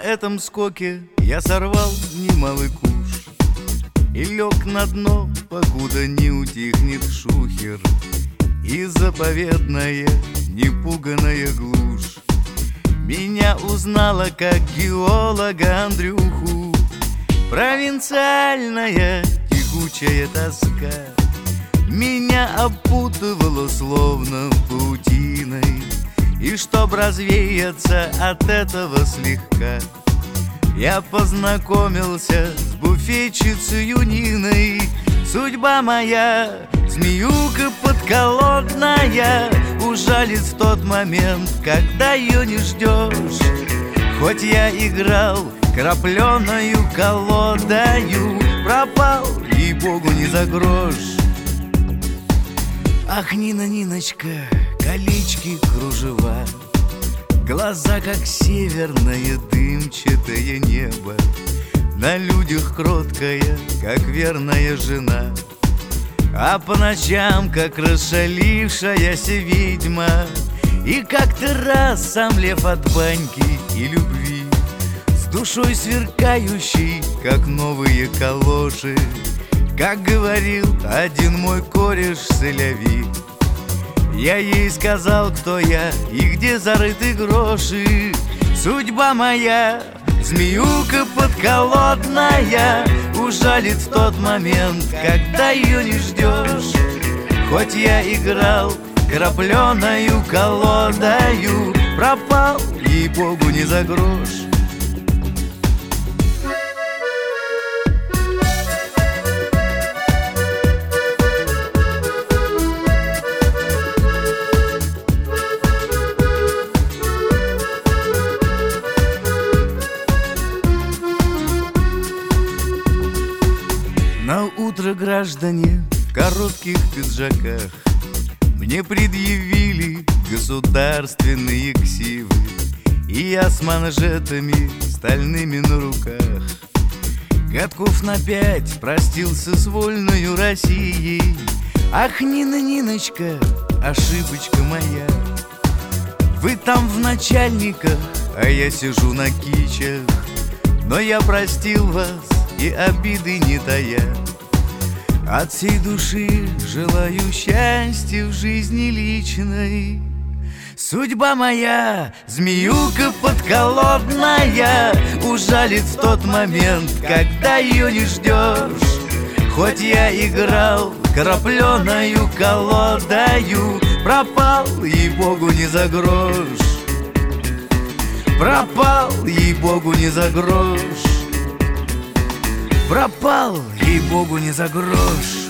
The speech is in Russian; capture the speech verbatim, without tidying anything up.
этом скоке я сорвал немалый куш и лег на дно, покуда не утихнет шухер и заповедная непуганая глушь. Меня узнала как геолога Андрюху провинциальная тягучая тоска. Меня опутывало словно паутиной, и чтоб развеяться от этого слегка, я познакомился с буфетчицей Ниной. Судьба моя, змеюка подколодная, ужалит в тот момент, когда ее не ждешь. Хоть я играл крапленою колодою, пропал, ей-богу, не за грош. Ах, Нина, Ниночка, колечки, кружева, глаза, как северное дымчатое небо, на людях кроткая, как верная жена, а по ночам, как расшалившаяся ведьма. И как-то раз сам лев от баньки и любви, с душой сверкающей, как новые калоши, как говорил один мой кореш Соляви. Я ей сказал, кто я и где зарыты гроши. Судьба моя, змеюка подколодная, ужалит в тот момент, когда ее не ждешь. Хоть я играл крапленою колодою, пропал, ей-богу, не за грош. На утро граждане в коротких пиджаках мне предъявили государственные ксивы, и я с манжетами стальными на руках годков на пять простился с вольною Россией. Ах, Нина, Ниночка, ошибочка моя, вы там в начальниках, а я сижу на кичах. Но я простил вас и обиды не тая, от всей души желаю счастья в жизни личной. Судьба моя, змеюка подколодная, ужалит в тот момент, когда ее не ждешь. Хоть я играл крапленою колодою, пропал, ей-богу, не за грош. Пропал, ей-богу, не за грош. Пропал, ей-богу, не за грош.